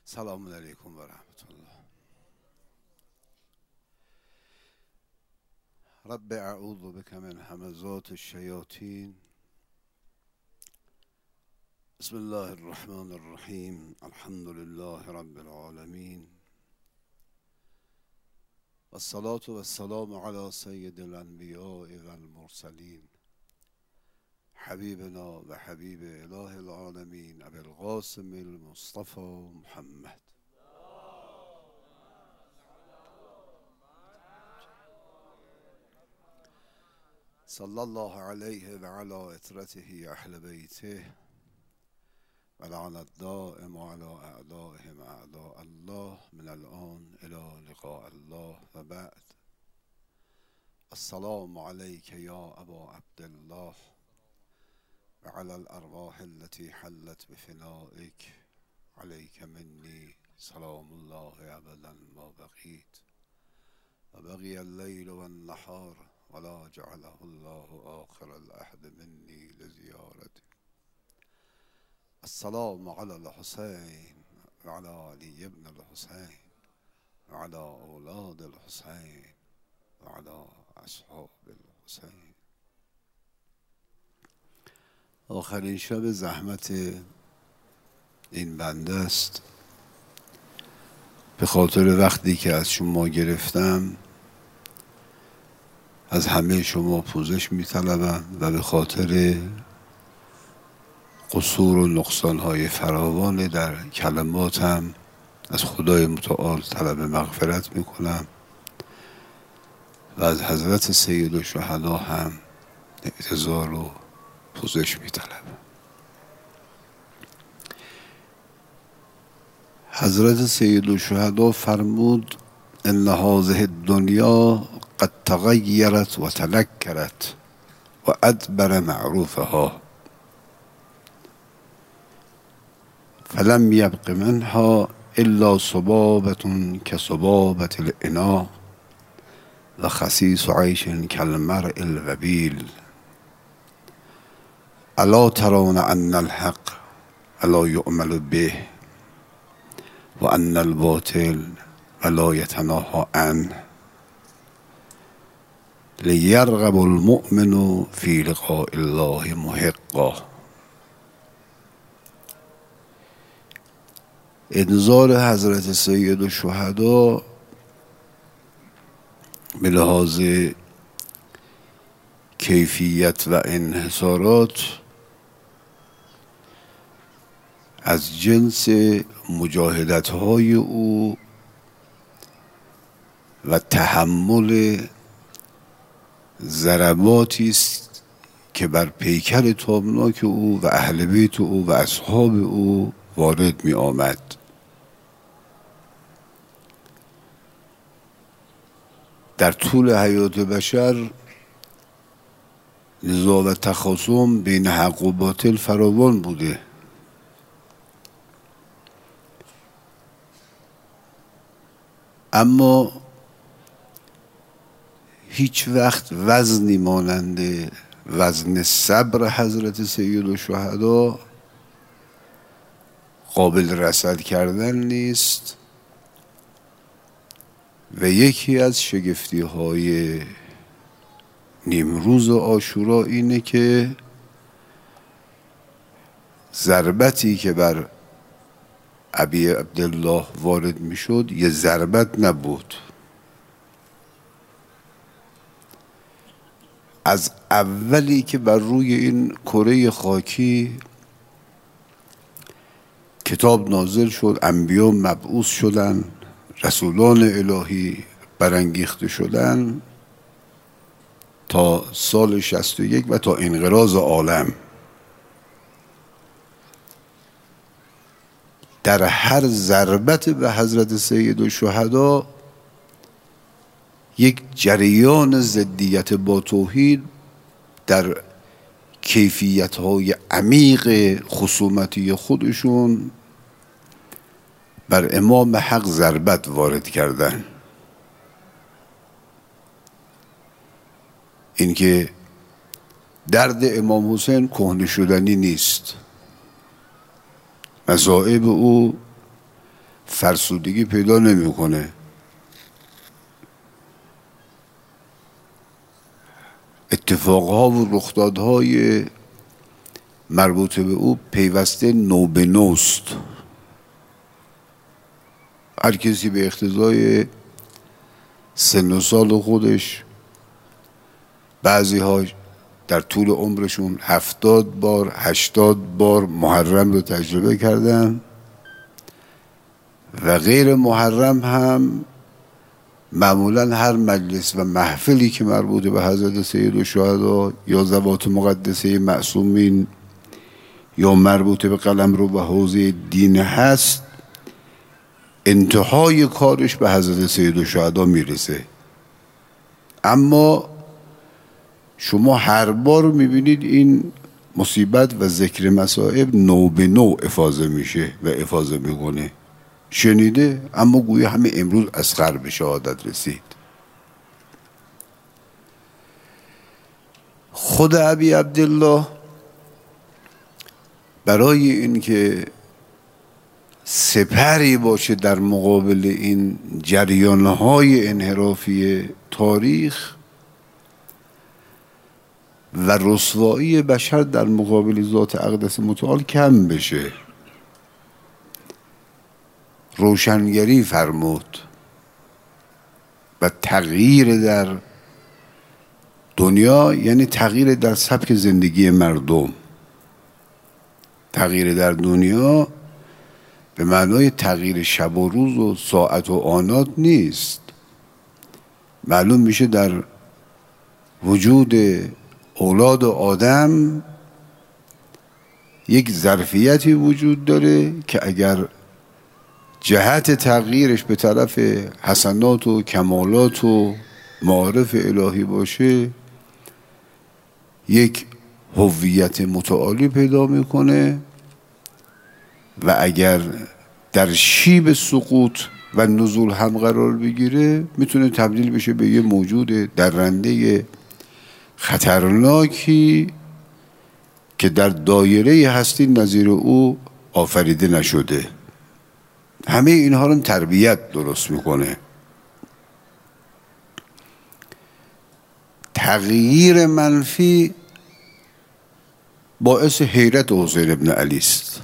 سلام علیکم و رحمت الله. رب اعوذ بک من همزات الشیاطین. بسم الله الرحمن الرحیم. الحمد لله رب العالمین و الصلاة و السلام علی سید الانبیاء و المرسلین حبیبنا و حبیب اله العالمین ابی القاسم المصطفى محمد. صلی الله علیه و علی اطرته اهل بیته و لعنت دائم علی اعدائهم اعداء الله من الان الی لقاء الله و بعد. السلام علیک یا ابا عبدالله و علی الارواح التي حلت بفنائک علیک منی سلام الله ابدا ما بقیت و بقی اللیل و النهار ولا جعله الله آخر العهد مني لزيارته. السلام على الحسين وعلى علي ابن الحسين وعلى أولاد الحسين وعلى أصحاب الحسين. آخرین شب زحمت این بنده است. به خاطر وقتی که از شما گرفتم از همه شما پوزش می‌طلبم و به خاطر قصور و نقصان‌های فراوان در کلماتم از خدای متعال طلب مغفرت می‌کنم و از حضرت سید الشهدا هم اعتذار و پوزش می‌طلبم. حضرت سید الشهدا فرمود ان هذه الدنیا قد تغیرت و تنکرت و ادبر معروفها فلم یبق منها الا صبابة كصبابة الاناء و خسیس عیش کالمرء الوبیل. الا ترون ان الحق الا یعمل به و ان الباطل ولا يتناهى عنه لیرغب المؤمن فی لقاء الله محقا. انذار حضرت سید الشهدا به لحاظ کیفیت و انحصارات از جنس مجاهدت های او و تحمل ضرباتی است که بر پیکر تابناک او و اهل بیت او و اصحاب او وارد می آمد. در طول حیات بشر نزاع و تخاصم بین حق و باطل فراوان بوده، اما هیچ وقت وزنی مانند وزن صبر حضرت سید الشهدا قابل رصد کردن نیست و یکی از شگفتی های نیمروز عاشورا اینه که ضربتی که بر ابی عبدالله وارد می شد یه ضربت نبود. از اولی که بر روی این کره خاکی کتاب نازل شد، انبیا مبعوث شدن، رسولان الهی برانگیخته شدن تا سال 61 و تا انقراض عالم، در هر ضربت به حضرت سید الشهدا یک جریان ضدیت با توحید در کیفیت‌های عمیق خصومتی خودشون بر امام حق ضربت وارد کردن. اینکه درد امام حسین کهنه شدنی نیست، مصائب او فرسودگی پیدا نمیکنه. اتفاقها و رخدادهای مربوط به او پیوسته نو به نوست. هر کسی به اقتضای سن و سال خودش، بعضی ها در طول عمرشون 70 بار 80 بار محرم رو تجربه کردن و غیر محرم هم معمولا هر مجلس و محفلی که مربوط به حضرت سیدالشهدا یا ذوات مقدسه معصومین یا مربوط به قلمرو و حوزه دین هست، انتهای کارش به حضرت سیدالشهدا میرسه. اما شما هر بار میبینید این مصیبت و ذکر مصائب نو به نو افاضه میشه و افاضه میکنه. شنیده اما گویا همه امروز اصغر به شهادت رسید. خود ابی عبدالله برای اینکه سپری باشه در مقابل این جریانهای انحرافی تاریخ و رسوایی بشر در مقابل ذات اقدس متعال کم بشه، روشنگری فرمود و تغییر در دنیا، یعنی تغییر در سبک زندگی مردم. تغییر در دنیا به معنای تغییر شب و روز و ساعت و آنات نیست. معلوم میشه در وجود اولاد آدم یک ظرفیتی وجود داره که اگر جهت تغییرش به طرف حسنات و کمالات و معارف الهی باشه، یک هویت متعالی پیدا میکنه و اگر در شیب سقوط و نزول هم قرار بگیره میتونه تبدیل بشه به یه موجود درنده خطرناکی که در دایره هستی نظیر او آفریده نشده. همه اینها رو تربیت درست میکنه. تغییر منفی باعث حیرت حسین ابن علی است.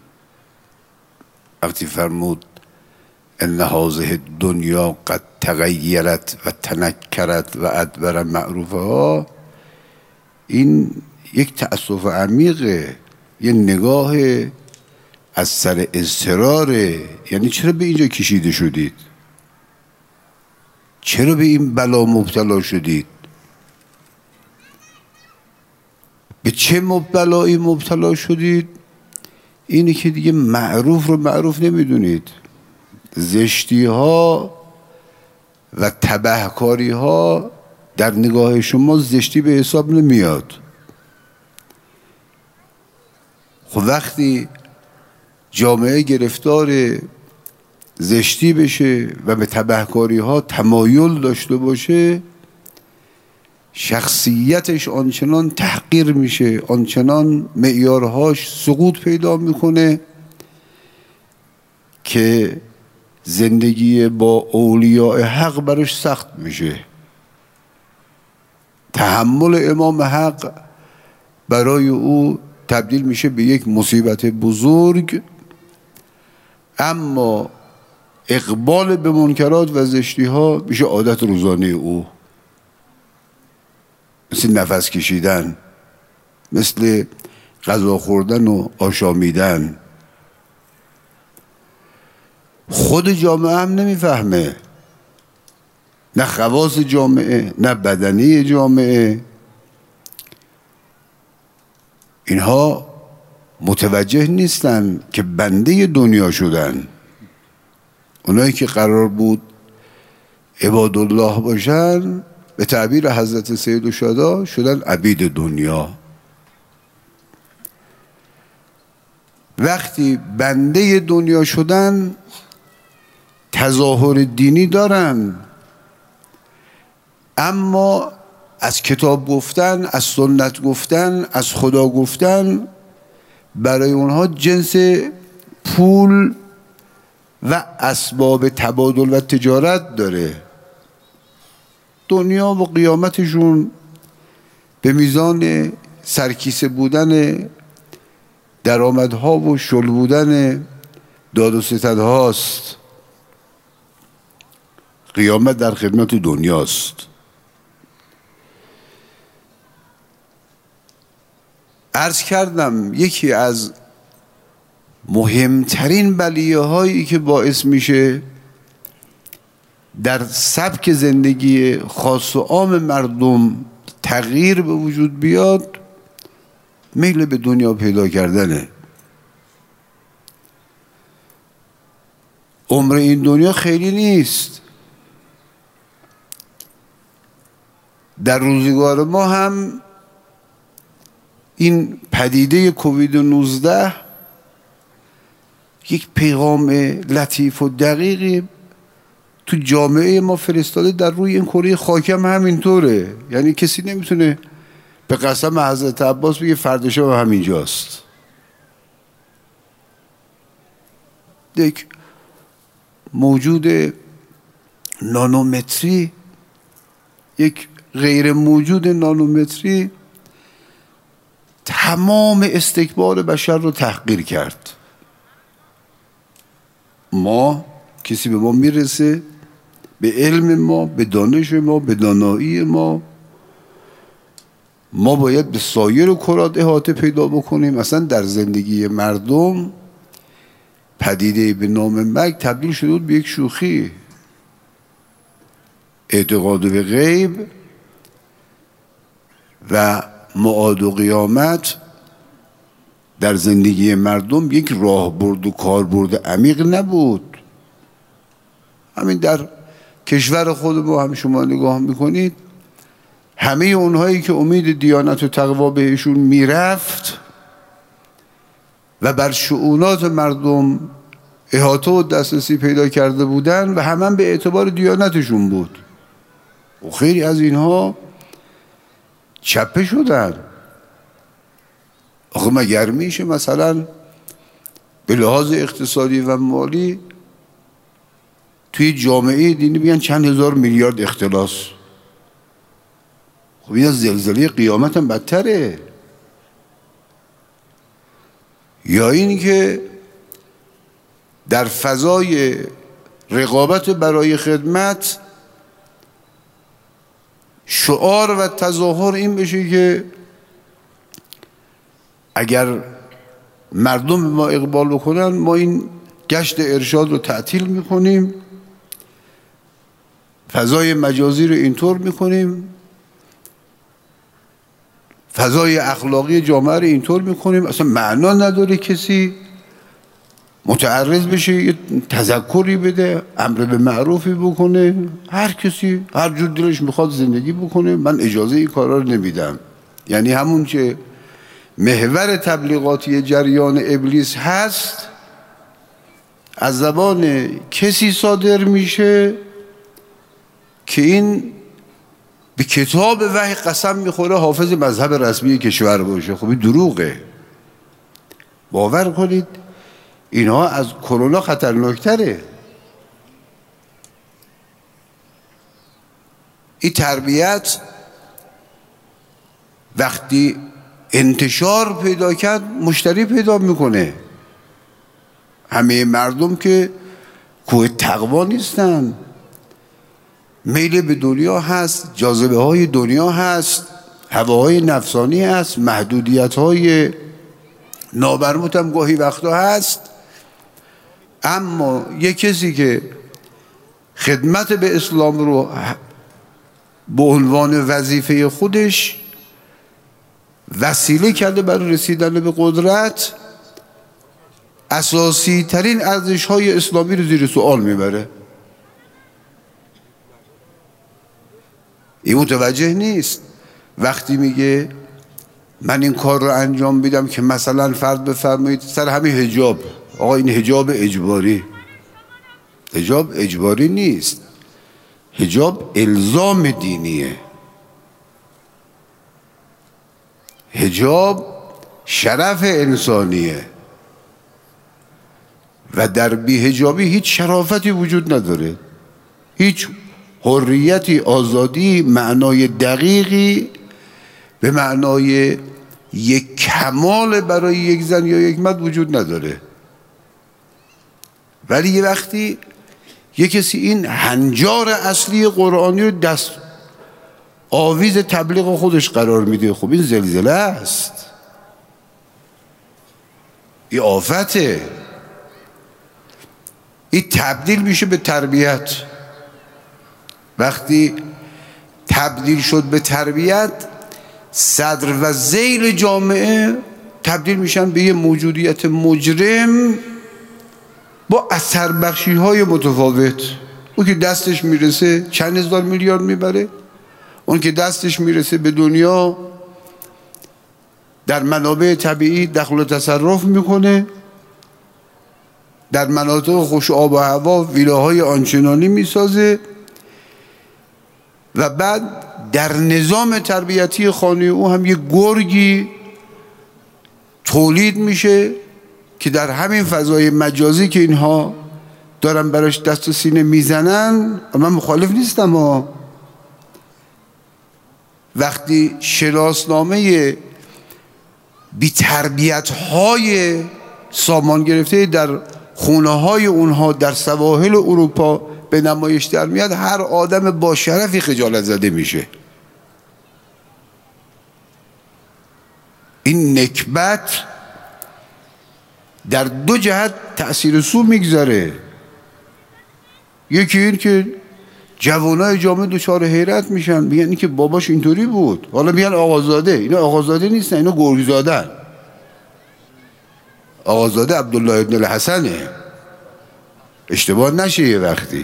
وقتی فرمود ان هذه الدنیا قد تغیرت و تنکرت و ادبر معروفها، این یک تأسف عمیقه، یه نگاه از سر اضطراره. یعنی چرا به اینجا کشیده شدید؟ چرا به این بلا مبتلا شدید؟ به چه بلایی مبتلا شدید؟ اینی که دیگه معروف رو معروف نمیدونید. زشتی ها و تبهکاری ها در نگاه شما زشتی به حساب نمیاد. خب وقتی جامعه گرفتار زشتی بشه و به تبهکاری ها تمایل داشته باشه، شخصیتش آنچنان تحقیر میشه، آنچنان معیارهاش سقوط پیدا میکنه که زندگی با اولیاء حق براش سخت میشه. تحمل امام حق برای او تبدیل میشه به یک مصیبت بزرگ، اما اقبال به منکرات و زشتی ها میشه عادت روزانه او، مثل نفس کشیدن، مثل غذا خوردن و آشامیدن. خود جامعه هم نمیفهمه، نه خواص جامعه نه بدنی جامعه. اینها متوجه نیستن که بنده دنیا شدن. اونایی که قرار بود عباد الله باشن، به تعبیر حضرت سیدالشهدا شدن عبید دنیا. وقتی بنده دنیا شدن تظاهر دینی دارن، اما از کتاب گفتن، از سنت گفتن، از خدا گفتن برای اونها جنس پول و اسباب تبادل و تجارت داره. دنیا و قیامتشون به میزان سرکیسه بودن درآمدها و شل بودن داد و ستدهاست. قیامت در خدمت دنیاست. عرض کردم یکی از مهمترین بلیه هایی که باعث میشه در سبک زندگی خاص و عام مردم تغییر به وجود بیاد میل به دنیا پیدا کردنه. عمر این دنیا خیلی نیست. در روزگار ما هم این پدیده کووید 19 یک پیغام لطیف و دقیقی تو جامعه ما فرستاده. در روی این کره خاکم همینطوره. یعنی کسی نمیتونه به قسم حضرت عباس بگه فردشا همینجاست. یک موجود نانومتری، یک غیر موجود نانومتری تمام استکبار بشر رو تحقیر کرد. ما کسی به ما میرسه، به علم ما، به دانش ما، به دانایی ما باید به سایر کرات احاطه پیدا بکنیم. اصلا در زندگی مردم پدیده به نام مرگ تبدیل شده بود به یک شوخی. اعتقاد به غیب و معاد و قیامت در زندگی مردم یک راهبرد و کاربرد عمیق نبود. همین در کشور خود ما هم شما نگاه میکنید، همه اونهایی که امید دیانت و تقوا بهشون میرفت و بر شؤونات مردم احاطه و دسترسی پیدا کرده بودن و هم به اعتبار دیانتشون بود. و خیلی از اینها چپه شدن. آخه مگر میشه مثلا به لحاظ اقتصادی و مالی توی جامعه دینی بیان چند هزار میلیارد اختلاس؟ خب این از زلزله قیامت هم بدتره. یا این که در فضای رقابت برای خدمت شعار و تظاهر این بشه که اگر مردم به ما اقبال بکنن ما این گشت ارشاد رو تعطیل میکنیم، فضای مجازی رو اینطور میکنیم، فضای اخلاقی جامعه رو اینطور میکنیم. اصلا معنا نداره کسی متعرض بشه، یه تذکری بده، امر به معروفی بکنه، هر کسی هر جور دلش میخواد زندگی بکنه، من اجازه این کارا رو نمیدم. یعنی همون که محور تبلیغاتی جریان ابلیس هست از زبان کسی صادر میشه که این به کتاب وحی قسم میخوره حافظ مذهب رسمی کشور باشه. خب این دروغه. باور کنید اینها از کرونا خطرناکتره. این تربیت وقتی انتشار پیدا کرد مشتری پیدا میکنه. همه مردم که کوه تقوا نیستن، میل به دنیا هست، جاذبه های دنیا هست، هواهای نفسانی هست، محدودیت های نابرموت هم گاهی وقتا هست. اما یک کسی که خدمت به اسلام رو به عنوان وظیفه خودش وسیله کرده برای رسیدن به قدرت، اساسی ترین ارزش های اسلامی رو زیر سوال میبره. این متوجه نیست. وقتی میگه من این کار رو انجام میدم که مثلا فرض بفرمایید سر همین حجاب، آقا این حجاب اجباری، حجاب اجباری نیست، حجاب الزام دینیه. حجاب شرف انسانیه و در بی‌حجابی هیچ شرافتی وجود نداره، هیچ حریتی، آزادی، معنای دقیقی به معنای یک کمال برای یک زن یا یک مرد وجود نداره. ولی یه وقتی یه کسی این هنجار اصلی قرآنی رو دست آویز تبلیغ خودش قرار میده، خب این زلزله است، این آفته، این تبدیل میشه به تربیت. وقتی تبدیل شد به تربیت، صدر و ذیل جامعه تبدیل میشن به یه موجودیت مجرم با اثر بخشی های متفاوت. اون که دستش میرسه چند هزار میلیارد میبره، اون که دستش میرسه به دنیا در منابع طبیعی دخل و تصرف میکنه، در مناطق خوش آب و هوا ویلاهای آنچنانی میسازه و بعد در نظام تربیتی خانه او هم یه گرگی تولید میشه که در همین فضای مجازی که اینها دارن براش دست و سینه میزنن، من مخالف نیستم ها، وقتی شناسنامه بی تربیت های سامان گرفته در خونه های اونها در سواحل اروپا به نمایش در میاد، هر آدم با شرفی خجالت زده میشه. این نکبت در دو جهت تأثیر سو میگذاره. یکی این که جوانای جامعه دچار حیرت میشن، میگن این که باباش اینطوری بود، حالا میگن آقازاده. اینا آقازاده نیستن، اینا گرگزادن. آقازاده عبدالله ابن الحسنه، اشتباه نشه. یه وقتی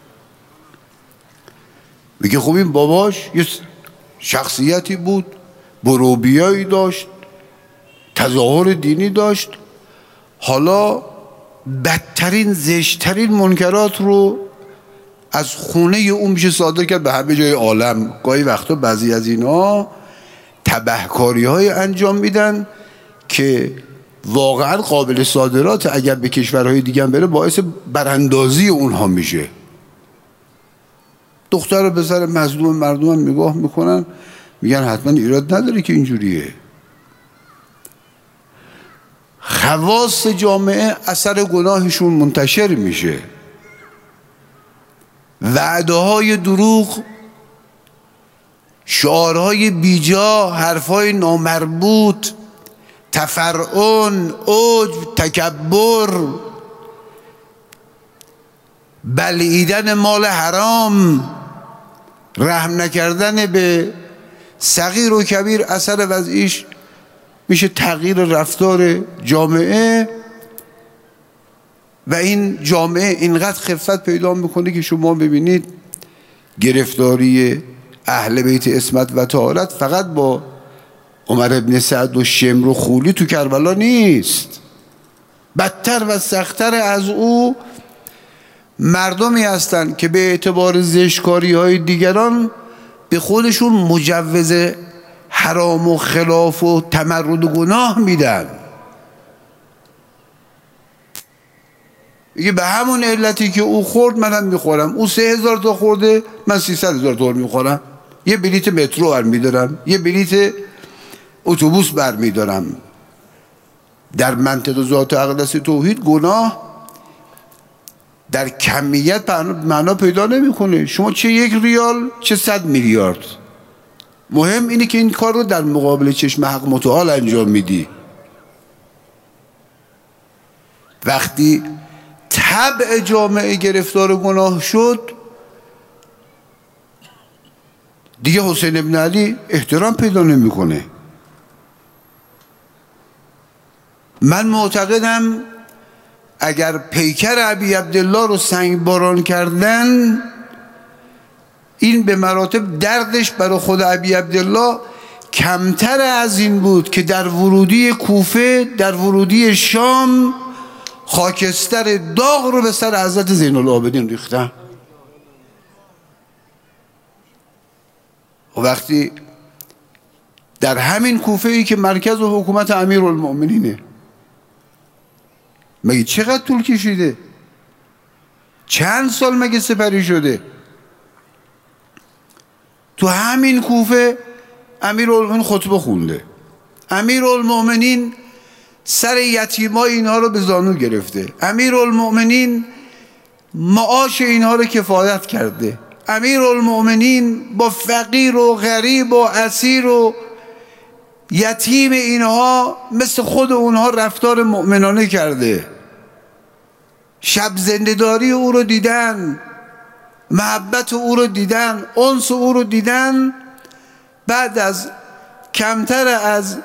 میگه خب این باباش یه شخصیتی بود، بروبیایی داشت، تظاهر دینی داشت، حالا بدترین زشترین منکرات رو از خونه اون میشه صادر کرد به همه جای عالم. گاهی وقتا بعضی از اینا تبهکاری های انجام میدن که واقعا قابل صادرات، اگر به کشورهای دیگه هم بره باعث براندازی اونها میشه. دختر و پسر مظلوم مردم هم نگاه میکنن، میگن حتما ایراد نداره که اینجوریه. خواص جامعه اثر گناهشون منتشر میشه، وعده های دروغ، شعارهای بیجا، حرفهای نامربوط، تفرعن، عجب، تکبر، بلعیدن مال حرام، رحم نکردن به صغیر و کبیر، اثر وضعیش میشه تغییر رفتار جامعه و این جامعه اینقدر خفت پیدا میکنه که شما ببینید گرفتاری اهل بیت عصمت و طهارت فقط با عمر ابن سعد و شمر و خولی تو کربلا نیست. بدتر و سختتر از او مردمی هستند که به اعتبار زشتکاری های دیگران به خودشون مجوز حرام و خلاف و تمرد و گناه میدن. میگه به همون علتی که او خورد منم میخورم، او 3000 تا خورده من 300,000 تا میخورم، یه بلیت مترو برمیدارم، یه بلیت اتوبوس برمیدارم. در منطق ذات اقدس توحید گناه در کمیت معنا پیدا نمیکنه. شما چه 1 ریال چه 100 میلیارد، مهم اینه که این کار رو در مقابل چشم حق متعال انجام میدی. وقتی طبع جامعه گرفتار گناه شد دیگه حسین ابن علی احترام پیدا نمیکنه. من معتقدم اگر پیکر ابی عبدالله رو سنگ باران کردن، این به مراتب دردش برای خود ابی عبدالله کمتر از این بود که در ورودی کوفه، در ورودی شام خاکستر داغ رو به سر حضرت زین العابدین ریختن. و وقتی در همین کوفه ای که مرکز و حکومت امیرالمؤمنینه، مگه چقدر طول کشیده؟ چند سال مگه سپری شده؟ تو همین کوفه امیرالمومنین خطبه خونده، امیرالمومنین سر یتیمای اینها رو به زانو گرفته، امیرالمومنین معاش اینها رو کفایت کرده، امیرالمومنین با فقیر و غریب و اسیر و یتیم اینها مثل خود اونها رفتار مؤمنانه کرده. شب زنده‌داری او رو دیدن، محبت او رو دیدن، انس او رو دیدن. بعد از کمتر از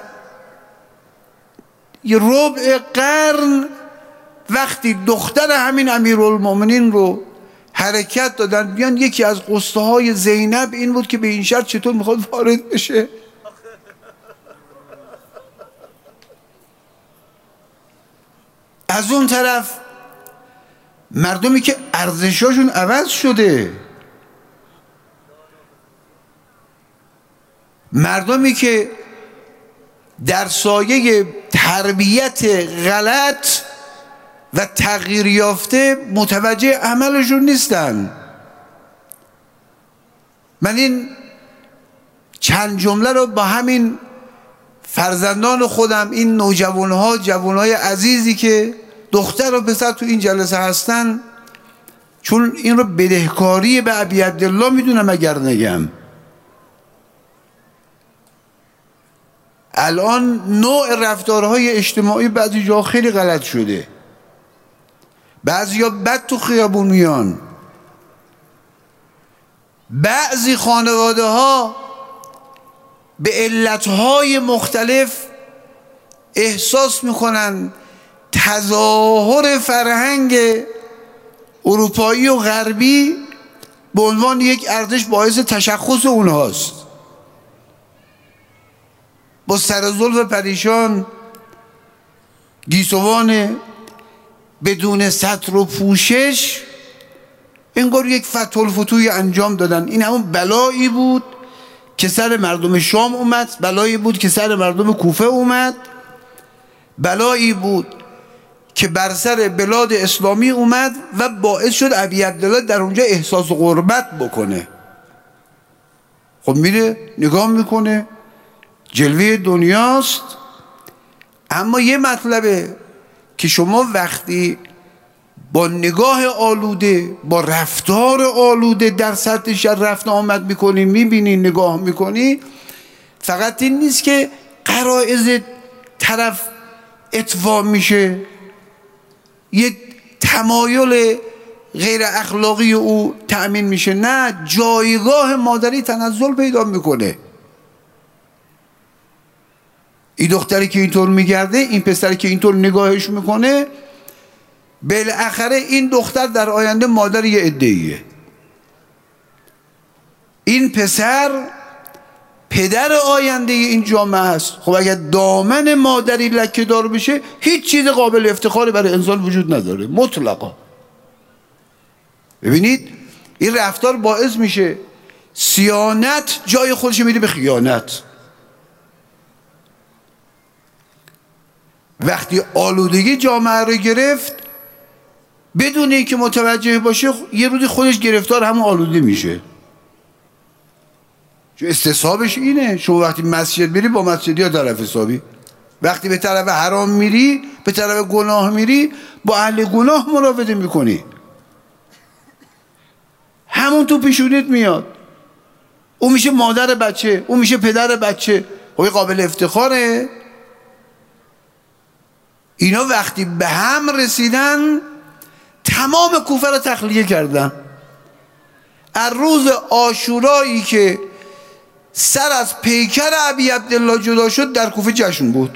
یه ربع قرن وقتی دختر همین امیرالمومنین رو حرکت دادن بیان، یکی از قصه های زینب این بود که به این شرط چطور میخواد وارد بشه. از اون طرف مردمی که ارزشاشون عوض شده، مردمی که در سایه تربیت غلط و تغییر یافته متوجه عملشون نیستن. من این چند جمله رو با همین فرزندان خودم، این نوجوانها، جوانهای عزیزی که دختر و پسر تو این جلسه هستن، چون این رو بدهکاری به ابی عبدالله میدونم اگر نگم. الان نوع رفتارهای اجتماعی بعضی جا خیلی غلط شده، بعضی ها بد تو خیابون میان، بعضی خانواده ها به علتهای مختلف احساس میکنن تظاهر فرهنگ اروپایی و غربی به عنوان یک ارزش باعث تشخص اونهاست. با سر زلف پریشان، گیسوان بدون ستر و پوشش، انگار یک فتح الفتوحی انجام دادن. این همون بلایی بود که سر مردم شام اومد، بلایی بود که سر مردم کوفه اومد، بلایی بود که بر سر بلاد اسلامی اومد و باعث شد ابی عبدالله در اونجا احساس غربت بکنه. خب میره نگاه میکنه، جلوه دنیاست. اما یه مطلبه که شما وقتی با نگاه آلوده، با رفتار آلوده در سطح شهر رفت آمد میکنی، میبینی، نگاه میکنی، فقط این نیست که غرایز طرف اطفا میشه، یه تمایل غیر اخلاقی او تأمین میشه، نه، جایگاه مادری تنزل پیدا میکنه. این دختری که اینطور میگرده، این پسری که اینطور نگاهش میکنه، بالاخره این دختر در آینده مادر یه عده‌ایه، این پسر پدر آینده این جامعه است. خب اگر دامن مادری لکه دار بشه، هیچ چیز قابل افتخاری برای انسان وجود نداره مطلقا. ببینید این رفتار باعث میشه صیانت جای خودش میده به خیانت. وقتی آلودگی جامعه رو گرفت، بدون اینکه متوجه باشه، یه روزی خودش گرفتار همون آلوده میشه. چون استصحابش اینه، شما وقتی مسجد میری با مسجدی ها طرف حسابی، وقتی به طرف حرام میری، به طرف گناه میری، با اهل گناه مراوده میکنی، همون تو پیشونیت میاد. اون میشه مادر بچه، اون میشه پدر بچه. خب قابل افتخاره. اینا وقتی به هم رسیدن، تمام کوفه رو تخلیه کردن. از روز عاشورایی که سر از پیکر ابی عبدالله جدا شد، در کوفه جشن بود.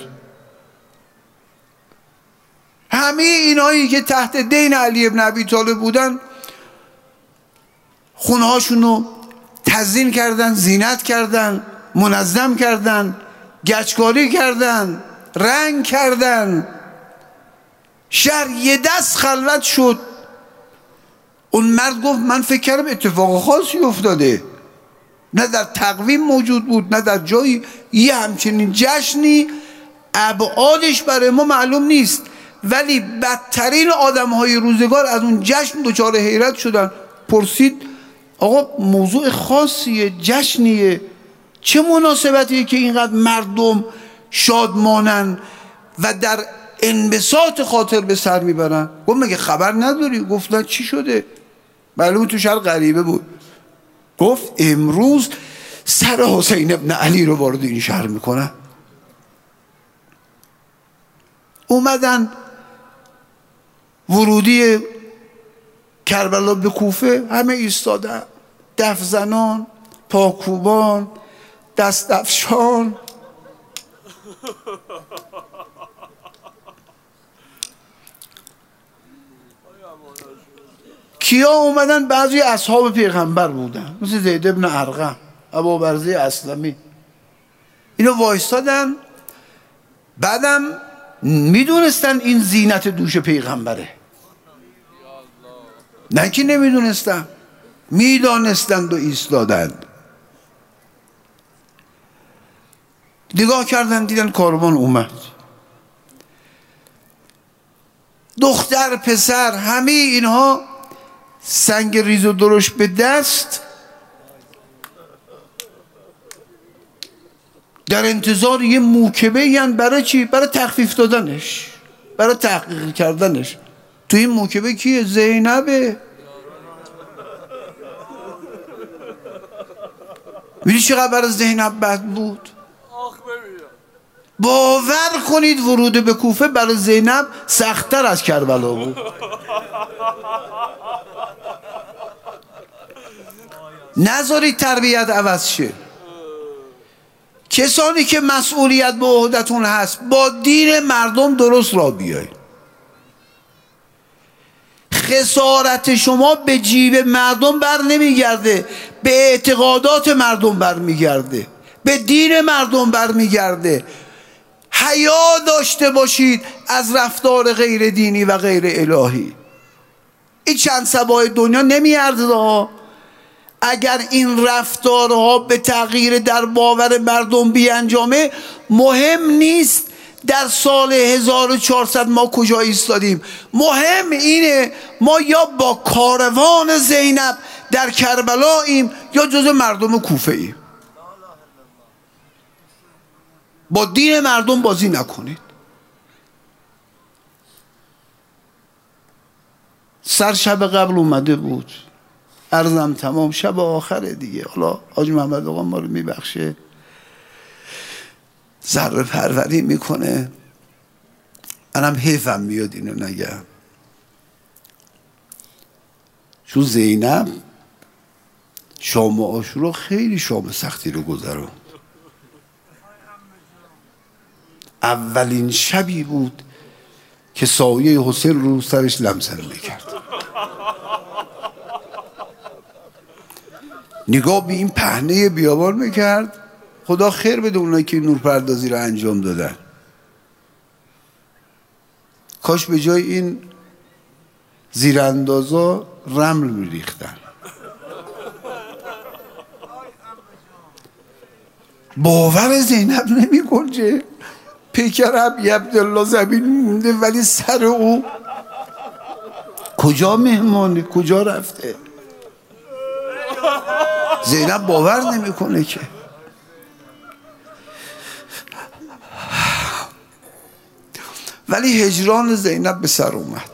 همه اینایی که تحت دین علی ابن ابی طالب بودن، خونهاشون رو تزیین کردن، زینت کردن، منظم کردن، گچکاری کردن، رنگ کردن. شهر یه دست خلوت شد. اون مرد گفت من فکر کردم اتفاق خاصی افتاده، نه در تقویم موجود بود، نه در جایی. یه همچنین جشنی ابعادش برای ما معلوم نیست، ولی بدترین آدم‌های روزگار از اون جشن دچار حیرت شدن. پرسید آقا موضوع خاصیه، جشنیه، چه مناسبتیه که اینقدر مردم شادمانن و در انبساط خاطر به سر میبرن؟ گفت مگه خبر نداری؟ گفتن چی شده؟ معلومه تو شهر غریبه بود. گفت امروز سر حسین ابن علی رو وارد این شهر میکنن. اومدن ورودی کربلا به کوفه، همه ایستادن، دف زنان، پاکوبان، دست افشان. کیا اومدن؟ بعضی اصحاب پیغمبر بودن، مثل زید ابن ارقم، ابوبرزه اسلمی. اینو وایستادن. بعدم میدونستن این زینت دوش پیغمبره، نه که نمیدونستن، میدانستند و ایستادند. نگاه کردن دیدن کاروان اومد، دختر پسر همه اینها سنگ ریز و درشت به دست در انتظار یه موکبه. یعنی برای چی؟ برای تخفیف دادنش، برای تحقیق کردنش. تو این موکبه کیه؟ زینبه. میدونی چقدر برای زینب بد بود؟ باور کنید ورود به کوفه برای زینب سخت‌تر از کربلا بود. نذارید تربیت عوض شه. کسانی که مسئولیت به عهدتون هست با دین مردم درست را بیایید. خسارت شما به جیب مردم بر نمیگرده، به اعتقادات مردم بر میگرده، به دین مردم بر میگرده. حیا داشته باشید از رفتار غیر دینی و غیر الهی. این چند صباح دنیا نمیارزه. اگر این رفتارها به تغییر در باور مردم بیانجامه، مهم نیست در سال 1400 ما کجا ایستادیم. مهم اینه ما یا با کاروان زینب در کربلاییم یا جز مردم کوفه ایم. با دین مردم بازی نکنید. سر شب قبل اومده بود، عرضم تمام، شب آخره دیگه. حالا حاج محمد آقا ما رو میبخشه، ذره پروری میکنه. منم حیفم میاد اینو نگم، چون زینب شام عاشورا خیلی شام سختی رو گذروند. اولین شبی بود که سایه حسین رو سرش لمسه میکرد. نگاه به این پهنه بیابان میکرد. خدا خیر بده اونایی که نور پردازی رو انجام دادن. کاش به جای این زیراندازا رمل میریختن. باور زینب نمیگنجه. پیکر ابی عبدالله زمین مونده، ولی سر او کجا مهمانه، کجا رفته؟ زینب باور نمیکنه که. ولی هجران زینب به سر اومد.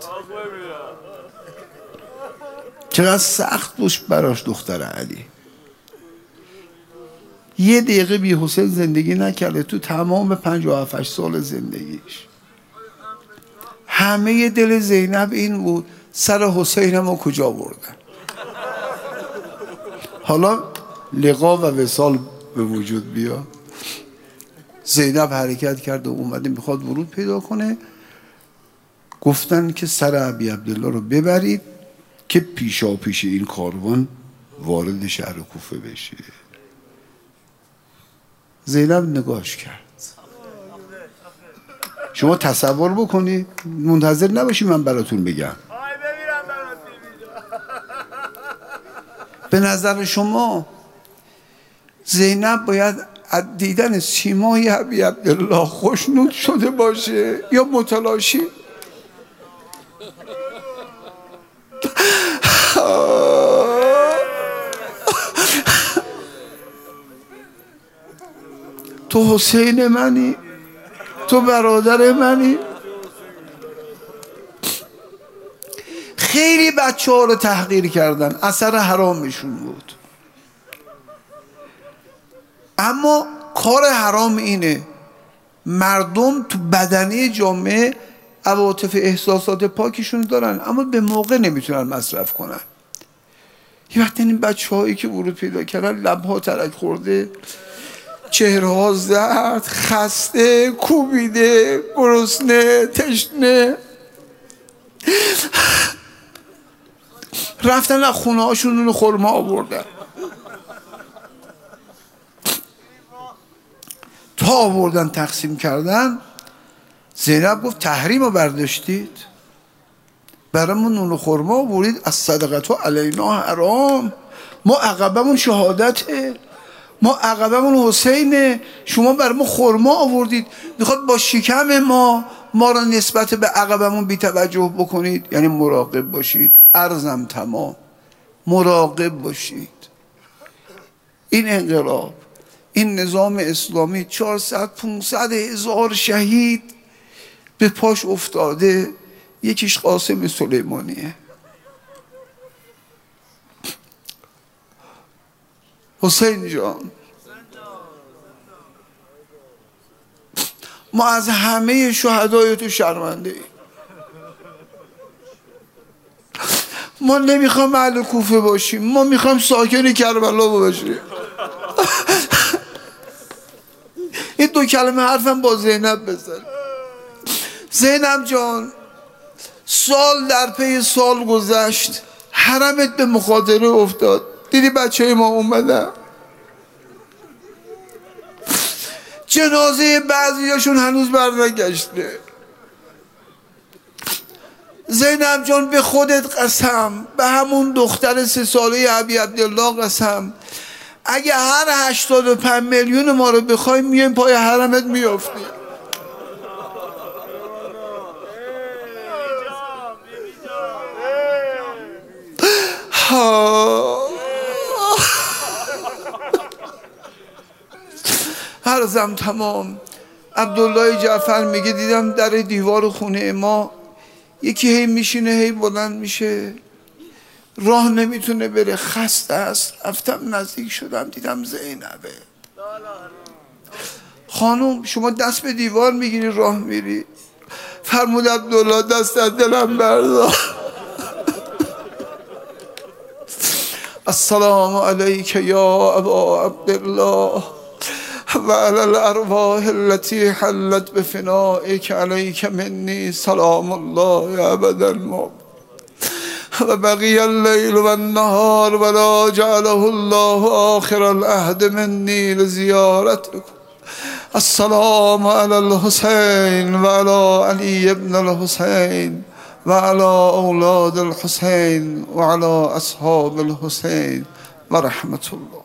چقدر سخت بود براش دختر علی. یه دقیقه بی حسین زندگی نکرده تو تمام 57 سال زندگیش. همه دل زینب این بود سر حسینم رو کجا بردن. حالا لقا و وصال به وجود بیا. زینب حرکت کرد و اومده میخواد ورود پیدا کنه. گفتن که سر ابی عبدالله رو ببرید که پیشا پیش این کاروان وارد شهر کوفه بشه. زینب نگاش کرد. شما تصور بکنید، منتظر نباشید من براتون بگم. به نظر شما زینب باید از دیدن سیمای ابی عبدالله خوشنود شده باشه یا متلاشی؟ تو حسین منی، تو برادر منی. خیلی بچه ها رو تحقیر کردن، اثر حرامشون بود. اما کار حرام اینه مردم تو بدنی جامعه عواطف احساسات پاکشون دارن اما به موقع نمیتونن مصرف کنن. یه وقت این بچه هایی که ورود پیدا کردن لبها ترک خورده، چهره ها زرد، خسته، کوبیده، گرسنه، تشنه، رفتن از خونه هاشون نون خرما آوردن. تا آوردن تقسیم کردن، زینب گفت تحریم رو برداشتید، برامون نون خرما آوردید، از صدقتو علینا حرام، ما عقبمون شهادته، ما عقبمون حسینه، شما برامون خرما آوردید، میخواد با شکم ما را نسبت به عقبمون بی توجه بکنید. یعنی مراقب باشید، عرضم تمام، مراقب باشید. این انقلاب، این نظام اسلامی 400-500 هزار شهید به پاش افتاده، یکیش قاسم سلیمانیه. حسین جان، ما از همه شهدای تو شرمنده ایم. ما نمیخوام اهل کوفه باشیم، ما میخوام ساکن کربلا باشیم. این 2 کلمه حرفم با زینب بزن. زینب جان، سال در پی سال گذشت، حرمت به مخاطره افتاد، دیدی بچه ما اومدن، جنازه بعضیاشون هنوز برنگشته. زینب جان، به خودت قسم، به همون دختر 3 ساله ابی عبدالله قسم، اگه هر 85 میلیون ما رو بخوایم میایم پای حرمت میافتیم. عرضم تمام. عبدالله جعفر میگه دیدم در دیوار خونه ما یکی هی میشینه هی بلند میشه، راه نمیتونه بره، خسته است. رفتم نزدیک شدم دیدم زینبه. خانم شما دست به دیوار میگیری راه میری؟ فرمود عبدالله دست از دلم بردار. السلام علیک یا ابا عبدالله و علی الارواح التي حلت بفنائك علیک منی سلام الله ابدا الموت و بقی اللیل و النهار ولا جعله الله آخر العهد منی لزیارتکم. السلام علی الحسین و علی علی ابن الحسین و علی اولاد الحسین و علی اصحاب الحسین و رحمت الله.